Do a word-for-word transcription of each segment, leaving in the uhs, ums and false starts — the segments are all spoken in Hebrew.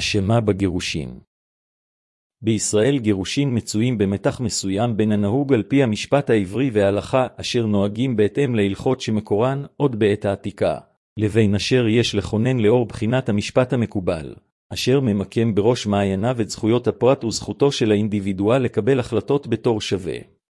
אשמה בגירושין. בישראל גירושין מצויים במתח מסוים בין הנהוג על פי המשפט העברי וההלכה אשר נוהגים בהתאם להלכות שמקורן עוד בעת העתיקה, לבין אשר יש לכונן לאור בחינת המשפט המקובל, אשר ממקם בראש מעייניו את זכויות הפרט וזכותו של האינדיבידואל לקבל החלטות בתור שווה.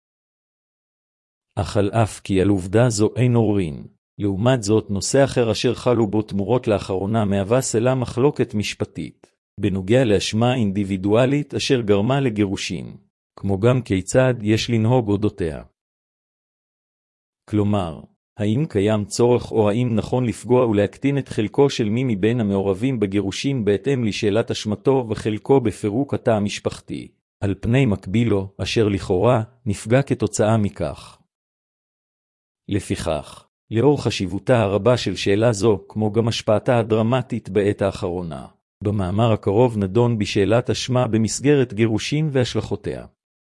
אך על אף כי על עובדה זו אין עוררין, לעומת זאת נושא אחר אשר חלו בו תמורות לאחרונה מהווה סלע מחלוקת משפטית, בנוגע לאשמה אינדיבידואלית אשר גרמה לגירושין, כמו גם כיצד יש לנהוג אודותיה. כלומר, האם קיים צורך או האם נכון לפגוע ולהקטין את חלקו של מי מבין המעורבים בגירושין בהתאם לשאלת אשמתו וחלקו בפירוק התא המשפחתי, על פני מקבילו אשר לכאורה נפגע כתוצאה מכך. לפיכך, לאור חשיבותה הרבה של שאלה זו, כמו גם השפעתה הדרמטית בעת האחרונה, במאמר הקרוב נדון בשאלת אשמה במסגרת גירושין והשלכותיה.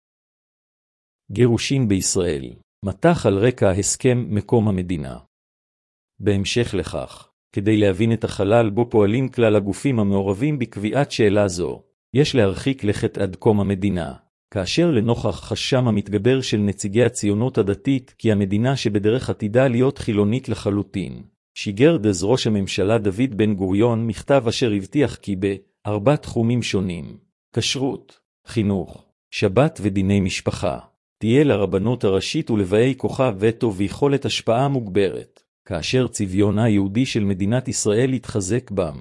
גירושין בישראל, מתח על רקע הסכם מקום המדינה. בהמשך לכך, כדי להבין את החלל בו פועלים כלל הגופים המעורבים בקביעת שאלה זו, יש להרחיק לכת עד קום המדינה, כאשר לנוכח חשם המתגבר של נציגי הציונות הדתית כי המדינה שבדרך עתידה להיות חילונית לחלוטין, שיגר דאז ראש הממשלה דוד בן גוריון מכתב אשר הבטיח כי בארבע תחומים שונים, כשרות, חינוך, שבת ודיני משפחה, תהיה לרבנות הראשית ולבאי כוחה וטו ויכולת השפעה מוגברת, כאשר צביונה היהודי של מדינת ישראל יתחזק בם.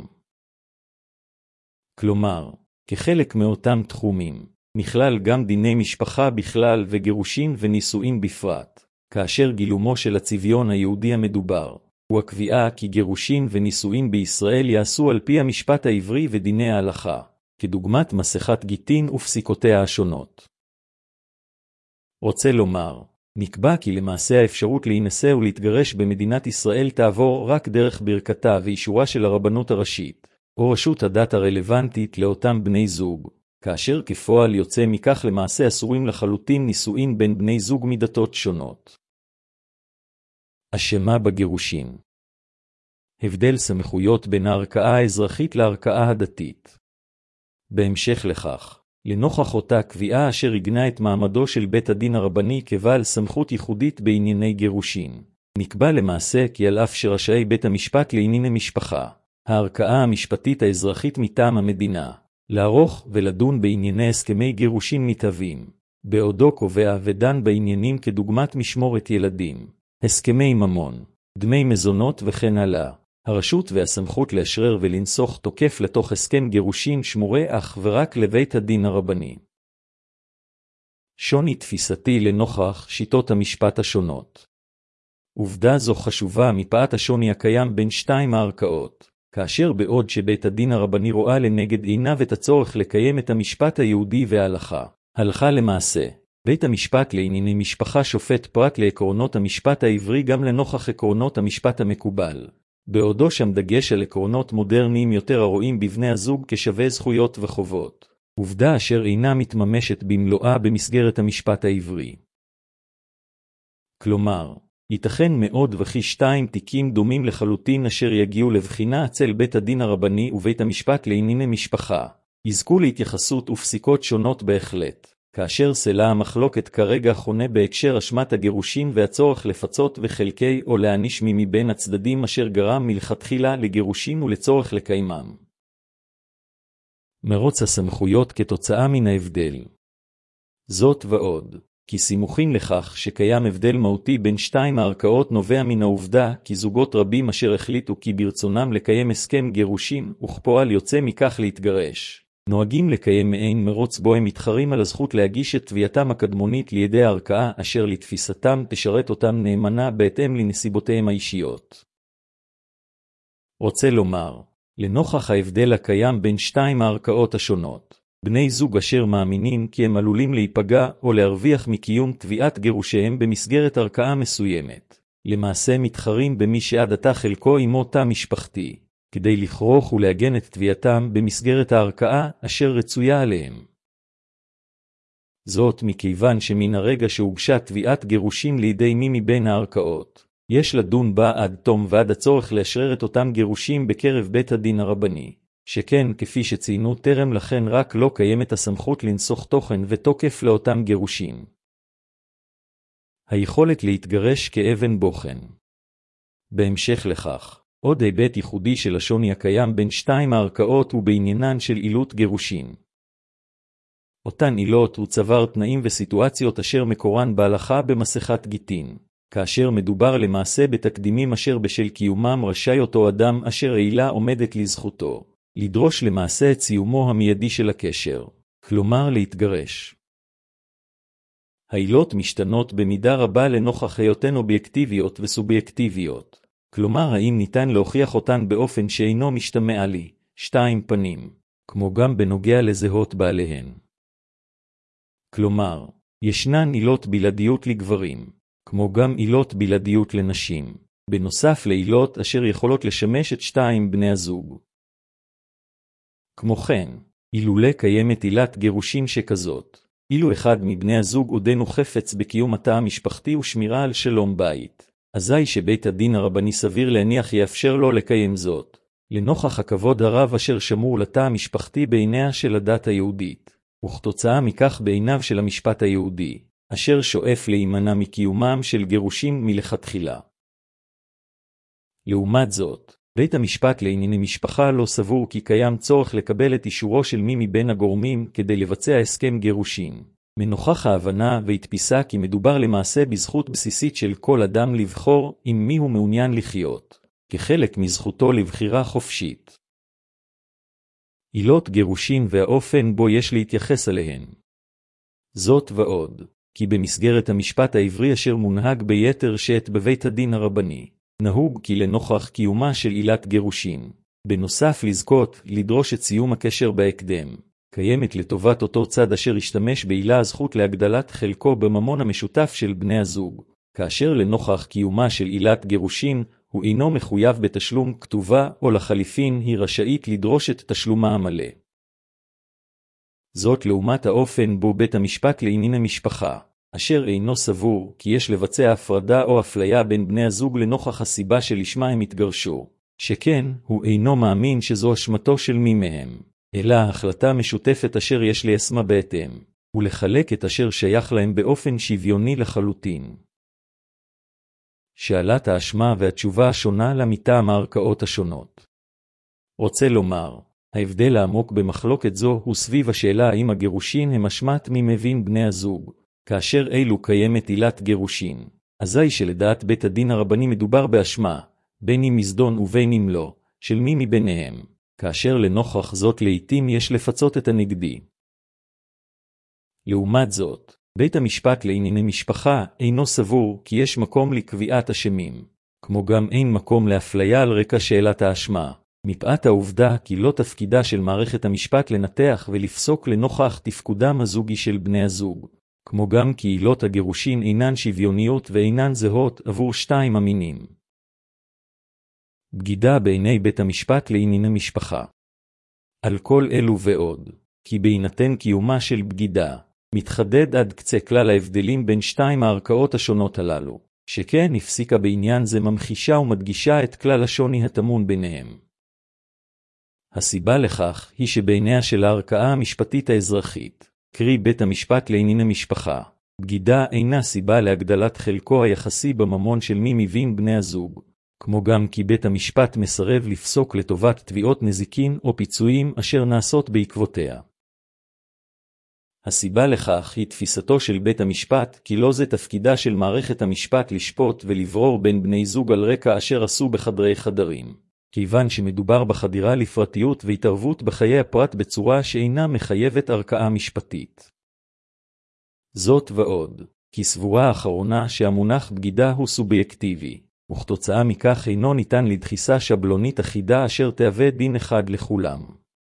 כלומר, כחלק מאותם תחומים, נכלל גם דיני משפחה בכלל וגירושין ונישואין בפרט, כאשר גילומו של הצביון היהודי המדובר, הוא הקביעה כי גירושין ונישואין בישראל יעשו על פי המשפט העברי ודיני ההלכה, כדוגמת מסכת גיטין ופסיקותיה השונות. רוצה לומר, נקבע כי למעשה האפשרות להינשא ולהתגרש במדינת ישראל תעבור רק דרך ברכתה ואישורה של הרבנות הראשית, או רשות הדת הרלוונטית לאותם בני זוג, כאשר כפועל יוצא מכך למעשה אסורים לחלוטין נישואין בין בני זוג מדתות שונות. אשמה בגירושין. הבדל סמכויות בין הערכאה האזרחית לערכאה הדתית. בהמשך לכך, לנוכח אותה קביעה אשר עיגנה את מעמדו של בית הדין הרבני כבעל סמכות ייחודית בענייני גירושין, נקבע למעשה כי על אף שרשאי בית המשפט לענייני משפחה, הערכאה המשפטית האזרחית מטעם המדינה, לערוך ולדון בענייני הסכמי גירושין מתהווים, בעודו קובע ודן בעניינים כדוגמת משמורת ילדים, הסכמי ממון, דמי מזונות וכן הלאה. הרשות והסמכות לאשרר ולנסוך תוקף לתוך הסכם גירושין שמורה אך ורק לבית הדין הרבני. שוני תפיסתי לנוכח שיטות המשפט השונות. עובדה זו חשובה מפאת השוני הקיים בין שתיים הערכאות, כאשר בעוד שבית הדין הרבני רואה לנגד עיניו את הצורך לקיים את המשפט היהודי וההלכה, הלכה למעשה, בית המשפט לענייני משפחה שופט פרט לעקרונות המשפט העברי גם לנוכח עקרונות המשפט המקובל, בעודו שם דגש על עקרונות מודרניים יותר הרואים בבני הזוג כשווה זכויות וחובות, עובדה אשר אינה מתממשת במלואה במסגרת המשפט העברי. כלומר, ייתכן מאוד וכי שתיים תיקים דומים לחלוטין אשר יגיעו לבחינה אצל בית הדין הרבני ובית המשפט לענייני משפחה, יזכו להתייחסות ופסיקות שונות בהחלט, כאשר סלע המחלוקת כרגע חונה בהקשר אשמת הגירושין והצורך לפצות וחלקי או להעניש מי מבין הצדדים אשר גרם מלכתחילה לגירושין ולצורך לקיימם. מרוץ הסמכויות כתוצאה מן ההבדל. זאת ועוד, כי סימוכין לכך שקיים הבדל מהותי בין שתיים הערכאות נובע מן העובדה כי זוגות רבים אשר החליטו כי ברצונם לקיים הסכם גירושין וכפועל יוצא מכך להתגרש, נוהגים לקיים מעין מרוץ בו הם מתחרים על הזכות להגיש את תביעתם הקדמונית לידי הערכאה אשר לתפיסתם תשרת אותם נאמנה בהתאם לנסיבותיהם האישיות. רוצה לומר, לנוכח ההבדל הקיים בין שתיים הערכאות השונות, בני זוג אשר מאמינים כי הם עלולים להיפגע או להרוויח מקיום תביעת גירושיהם במסגרת ערכאה מסוימת, למעשה מתחרים במי שעד עתה חלקו עמו תא משפחתי, כדי לכרוך ולהגן את תביעתם במסגרת הערכאה אשר רצויה עליהם. זאת מכיוון שמן הרגע שהוגשה תביעת גירושין לידי מי מבין הערכאות, יש לדון בה עד תום ועד הצורך לאשרר את אותם גירושים בקרב בית הדין הרבני, שכן כפי שציינו טרם לכן רק לא קיימת הסמכות לנסוך תוכן ותוקף לאותם גירושים. היכולת להתגרש כאבן בוחן. בהמשך לכך, עוד היבט ייחודי של השוני הקיים בין שתיים הערכאות ובעניינן של עילות גירושין. אותן עילות הוא צבר תנאים וסיטואציות אשר מקורן בהלכה במסכת גיטין, כאשר מדובר למעשה בתקדימים אשר בשל קיומם רשאי אותו אדם אשר העילה עומדת לזכותו, לדרוש למעשה את סיומו המיידי של הקשר, כלומר להתגרש. העילות משתנות במידה רבה לנוכח היותן אובייקטיביות וסובייקטיביות, כלומר האם ניתן להוכיח אותן באופן שאינו משתמע לי, שתיים פנים, כמו גם בנוגע לזהות בעליהן. כלומר, ישנן עילות בלעדיות לגברים, כמו גם עילות בלעדיות לנשים, בנוסף לעילות אשר יכולות לשמש את שתיים בני הזוג. כמו כן, אילולא קיימת עילת גירושין שכזאת, אילו אחד מבני הזוג עודנו חפץ בקיום התא המשפחתי ושמירה על שלום בית, אזי שבית הדין הרבני סביר להניח יאפשר לו לקיים זאת, לנוכח הכבוד הרב אשר שמור לתא המשפחתי בעיניה של הדת היהודית, וכתוצאה מכך בעיניו של המשפט היהודי, אשר שואף להימנע מקיומם של גירושים מלכתחילה. לעומת זאת, בית המשפט לענייני משפחה לא סבור כי קיים צורך לקבל את אישורו של מי מבין הגורמים כדי לבצע הסכם גירושין, מנוכח ההבנה והתפיסה כי מדובר למעשה בזכות בסיסית של כל אדם לבחור עם מי הוא מעוניין לחיות, כחלק מזכותו לבחירה חופשית. עילות גירושין והאופן בו יש להתייחס אליהן. זאת ועוד, כי במסגרת המשפט העברי אשר מונהג ביתר שאת בבית הדין הרבני, נהוג כי לנוכח קיומה של עילת גירושין, בנוסף לזכות לדרוש את סיום הקשר בהקדם, קיימת לטובת אותו צד אשר ישתמש בעילה הזכות להגדלת חלקו בממון המשותף של בני הזוג, כאשר לנוכח קיומה של עילת גירושין, הוא אינו מחויב בתשלום כתובה או לחליפין היא רשאית לדרוש את תשלומה המלא. זאת לעומת האופן בו בית המשפט לענייני משפחה, אשר אינו סבור כי יש לבצע הפרדה או אפליה בין בני הזוג לנוכח הסיבה שלשמה הם התגרשו, שכן הוא אינו מאמין שזו אשמתו של מי מהם, אלא החלטה משותפת אשר יש ליישמה בהתאם, ולחלק את אשר שייך להם באופן שוויוני לחלוטין. שאלת האשמה והתשובה השונה לה מטעם הערכאות השונות. רוצה לומר, ההבדל העמוק במחלוקת זו הוא סביב השאלה האם הגירושין הם אשמת מי מבין בני הזוג, כאשר אילו קיימת עילת גירושין, אזי שלדעת בית הדין הרבני מדובר באשמה, בין אם מזדון ובין אם לא, של מי מביניהם, כאשר לנוכח זאת לעתים יש לפצות את הנגדי. לעומת זאת, בית המשפט לענייני משפחה אינו סבור כי יש מקום לקביעת אשמים, כמו גם אין מקום לאפליה על רקע שאלת האשמה, מפאת העובדה כי לא תפקידה של מערכת המשפט לנתח ולפסוק לנוכח תפקודם הזוגי של בני הזוג, כמו גם כי עילות הגירושין אינן שוויוניות ואינן זהות עבור שתיים המינים. בגידה בעיני בית המשפט לענייני משפחה. על כל אלו ועוד, כי בהינתן קיומה של בגידה, מתחדד עד קצה כלל ההבדלים בין שתיים הערכאות השונות הללו, שכן הפסיקה בעניין זה ממחישה ומדגישה את כלל השוני הטמון ביניהם. הסיבה לכך היא שבעיניה של הערכאה המשפטית האזרחית, קרי בית המשפט לענייני משפחה, בגידה אינה סיבה להגדלת חלקו היחסי בממון של מי מבין בני הזוג, כמו גם כי בית המשפט מסרב לפסוק לטובת תביעות נזיקין או פיצויים אשר נעשות בעקבותיה. הסיבה לכך היא תפיסתו של בית המשפט כי לא זה תפקידה של מערכת המשפט לשפוט ולברור בין בני זוג על רקע אשר עשו בחדרי חדרים, כיוון שמדובר בחדירה לפרטיות והתערבות בחיי הפרט בצורה שאינה מחייבת ערכאה משפטית. זאת ועוד, כי סבורה האחרונה שהמונח בגידה הוא סובייקטיבי, וכתוצאה מכך אינו ניתן לדחיסה שבלונית אחידה אשר תהווה דין אחד לכולם.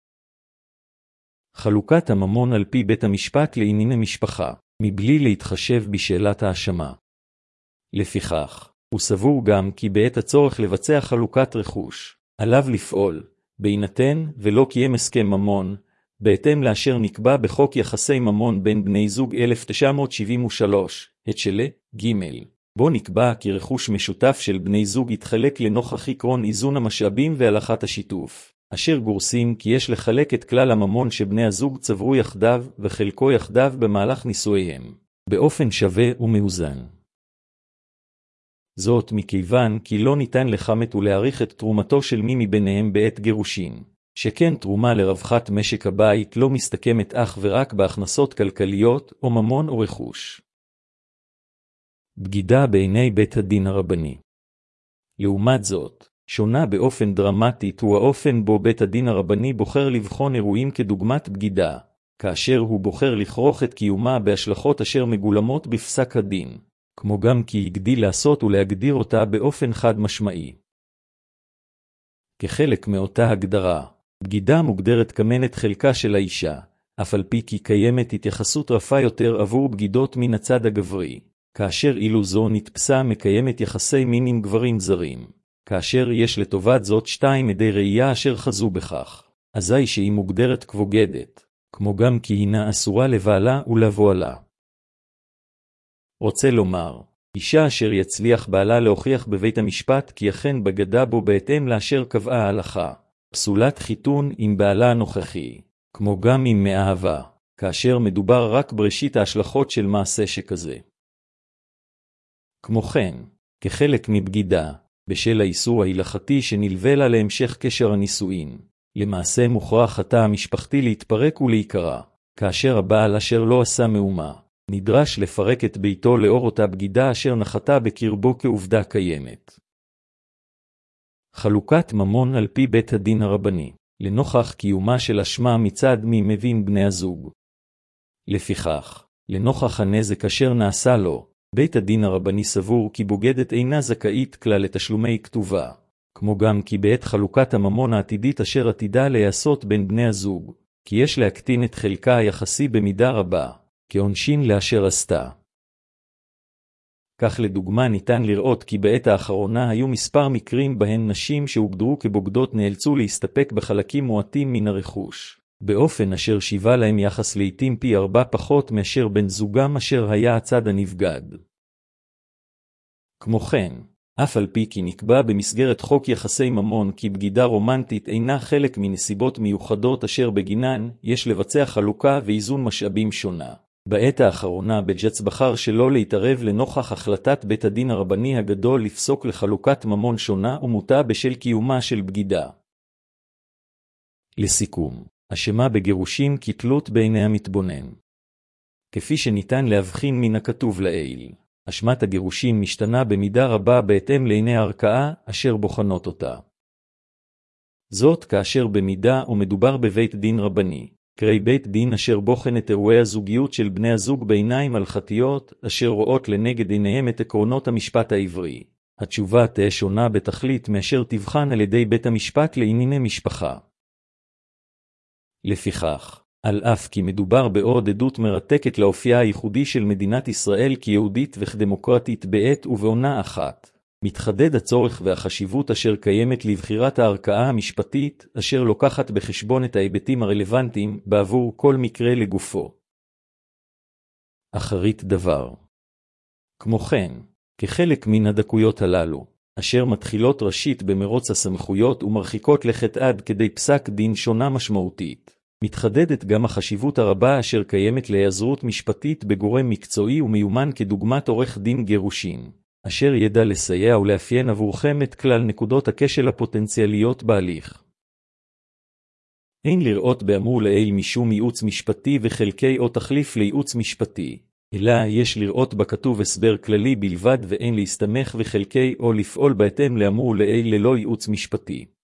חלוקת הממון על פי בית המשפט לענייני משפחה, מבלי להתחשב בשאלת האשמה. לפיכך, הוא סבור גם כי בעת הצורך לבצע חלוקת רכוש, עליו לפעול, בהינתן ולא קיים הסכם ממון, בהתאם לאשר נקבע בחוק יחסי ממון בין בני זוג אלף תשע מאות שבעים ושלוש, התשלה, ג' בו נקבע כי רכוש משותף של בני זוג יתחלק לנוכח עקרון איזון המשאבים והלכת השיתוף, אשר גורסים כי יש לחלק את כלל הממון שבני הזוג צברו יחדיו וחלקו יחדיו במהלך נישואיהם, באופן שווה ומאוזן. זאת מכיוון כי לא ניתן לחמת ולהעריך את תרומתו של מי מביניהם בעת גירושין, שכן תרומה לרווחת משק הבית לא מסתכמת אך ורק בהכנסות כלכליות או ממון או רכוש. בגידה בעיני בית הדין הרבני. לעומת זאת, שונה באופן דרמטית הוא האופן בו בית הדין הרבני בוחר לבחון אירועים כדוגמת בגידה, כאשר הוא בוחר לכרוך את קיומה בהשלכות אשר מגולמות בפסק הדין, כמו גם כי הגדיל לעשות ולהגדיר אותה באופן חד משמעי. כחלק מאותה הגדרה, בגידה מוגדרת כמנת חלקה של האישה, אף על פי כי קיימת התייחסות רפה יותר עבור בגידות מן הצד הגברי, כאשר אילו זו נתפסה מקיימת יחסי מין עם גברים זרים, כאשר יש לטובת זאת שתיים עדי ראייה אשר חזו בכך, אזי שהיא מוגדרת כבוגדת, כמו גם כי הינה אסורה לבעלה ולבועלה. רוצה לומר, אישה אשר יצליח בעלה להוכיח בבית המשפט כי אכן בגדה בו בהתאם לאשר קבעה ההלכה, פסולת חיתון עם בעלה הנוכחי, כמו גם עם מאהבה, כאשר מדובר רק בראשית ההשלכות של מעשה שכזה. כמו כן, כחלק מבגידה, בשל האיסור ההלכתי שנלווה לה להמשך קשר הנישואין, למעשה מוכרח התא המשפחתי להתפרק ולהיקרע, כאשר הבעל אשר לא עשה מאומה, נדרש לפרק את ביתו לאור אותה בגידה אשר נחתה בקרבו כעובדה קיימת. חלוקת ממון על פי בית הדין הרבני, לנוכח קיומה של אשמה מצד מי מבין בני הזוג. לפיכך, לנוכח הנזק אשר נעשה לו, בית הדין הרבני סבור כי בוגדת אינה זכאית כלל לתשלומי כתובה, כמו גם כי בעת חלוקת הממון העתידית אשר עתידה להיעשות בין בני הזוג, כי יש להקטין את חלקה היחסי במידה רבה, כעונשין לאשר עשתה. כך לדוגמה ניתן לראות כי בעת האחרונה היו מספר מקרים בהן נשים שהוגדרו כבוגדות נאלצו להסתפק בחלקים מועטים מן הרכוש, באופן אשר שיבה להם יחס לעתים פי ארבע פחות מאשר בן זוגם אשר היה הצד הנבגד. כמו כן, אף על פי כי נקבע במסגרת חוק יחסי ממון כי בגידה רומנטית אינה חלק מנסיבות מיוחדות אשר בגינן יש לבצע חלוקה ואיזון משאבים שונה. בעת האחרונה בג'ץ בחר שלא להתערב לנוכח החלטת בית הדין הרבני הגדול לפסוק לחלוקת ממון שונה ומוטה בשל קיומה של בגידה. לסיכום, אשמה בגירושים כתלות בעיני המתבונן. כפי שניתן להבחין מן הכתוב לעיל, אשמת הגירושים משתנה במידה רבה בהתאם לעיני הערכאה אשר בוחנות אותה. זאת כאשר במידה ומדובר בבית דין רבני, קרי בית דין אשר בוחן את אירועי הזוגיות של בני הזוג בעיניים הלכתיות, אשר רואות לנגד עיניהם את עקרונות המשפט העברי. התשובה תהיה שונה בתכלית מאשר תבחן על ידי בית המשפט לענייני משפחה. לפיכך, על אף כי מדובר בעוד עדות מרתקת לאופייה הייחודי של מדינת ישראל כיהודית וכדמוקרטית בעת ובעונה אחת, מתחדד הצורך והחשיבות אשר קיימת לבחירת הערכאה המשפטית, אשר לוקחת בחשבון את ההיבטים הרלוונטיים בעבור כל מקרה לגופו. אחרית דבר. כמו כן, כחלק מן הדקויות הללו, אשר מתחילות ראשית במרוץ הסמכויות ומרחיקות לכת עד כדי פסק דין שונה משמעותית, מתחדדת גם החשיבות הרבה אשר קיימת להיעזרות משפטית בגורם מקצועי ומיומן כדוגמת עורך דין גירושין, אשר ידע לסייע ולאפיין עבורכם את כלל נקודות הכשל הפוטנציאליות בהליך. אין לראות באמור לעיל משום ייעוץ משפטי וחלקי או תחליף לייעוץ משפטי, אלא יש לראות בכתוב הסבר כללי בלבד ואין להסתמך וחלקי או לפעול בהתאם לאמור לעיל ללא ייעוץ משפטי.